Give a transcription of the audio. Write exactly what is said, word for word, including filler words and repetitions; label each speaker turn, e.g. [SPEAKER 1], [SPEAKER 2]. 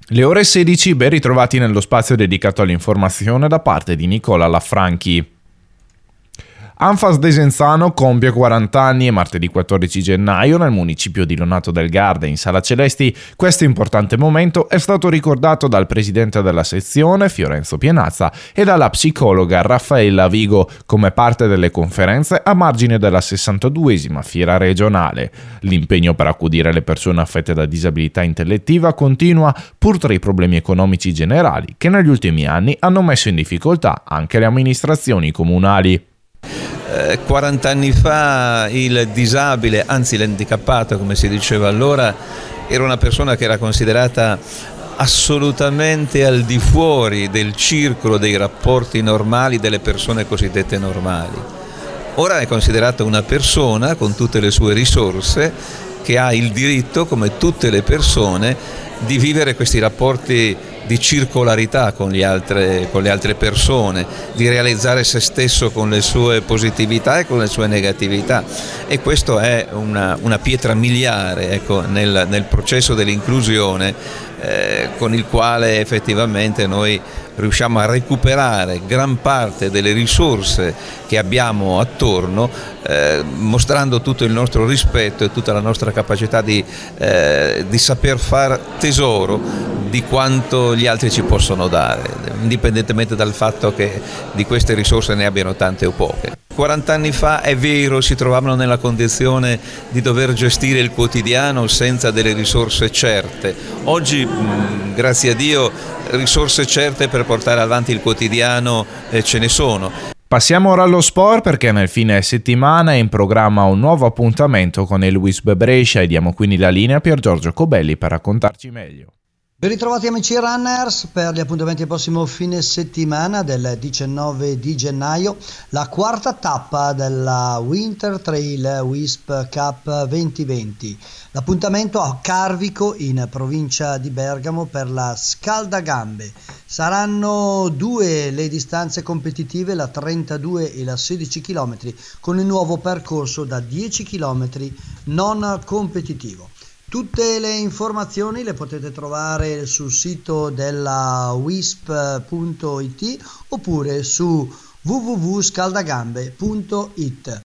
[SPEAKER 1] Le ore sedici, ben ritrovati nello spazio dedicato all'informazione da parte di Nicola Lafranchi. Anfas Desenzano compie quaranta anni e martedì quattordici gennaio nel municipio di Lonato del Garda in Sala Celesti questo importante momento è stato ricordato dal presidente della sezione Fiorenzo Pienazza e dalla psicologa Raffaella Vigo come parte delle conferenze a margine della sessantaduesima fiera regionale. L'impegno per accudire le persone affette da disabilità intellettiva continua pur tra i problemi economici generali che negli ultimi anni hanno messo in difficoltà anche le amministrazioni comunali.
[SPEAKER 2] quaranta anni fa il disabile, anzi l'handicappato come si diceva allora, era una persona che era considerata assolutamente al di fuori del circolo dei rapporti normali delle persone cosiddette normali. Ora è considerata una persona con tutte le sue risorse che ha il diritto, come tutte le persone, di vivere questi rapporti di circolarità con, gli altre, con le altre persone, di realizzare se stesso con le sue positività e con le sue negatività, e questo è una, una pietra miliare, ecco, nel, nel processo dell'inclusione eh, con il quale effettivamente noi riusciamo a recuperare gran parte delle risorse che abbiamo attorno, eh, mostrando tutto il nostro rispetto e tutta la nostra capacità di, eh, di saper far tesoro di quanto gli altri ci possono dare, indipendentemente dal fatto che di queste risorse ne abbiano tante o poche. quaranta anni fa, è vero, si trovavano nella condizione di dover gestire il quotidiano senza delle risorse certe. Oggi, mh, grazie a Dio, risorse certe per portare avanti il quotidiano eh, ce ne sono.
[SPEAKER 1] Passiamo ora allo sport perché nel fine settimana è in programma un nuovo appuntamento con il Wisp Brescia e diamo quindi la linea a Pier Giorgio Cobelli per raccontarci meglio.
[SPEAKER 3] Ben ritrovati amici runners per gli appuntamenti del prossimo fine settimana del diciannove di gennaio, la quarta tappa della Winter Trail Wisp Cup duemilaventi. L'appuntamento a Carvico in provincia di Bergamo per la Scaldagambe. Saranno due le distanze competitive, la trentadue e la sedici chilometri, con il nuovo percorso da dieci chilometri non competitivo. Tutte le informazioni le potete trovare sul sito della wisp punto it oppure su w w w punto scaldagambe punto it.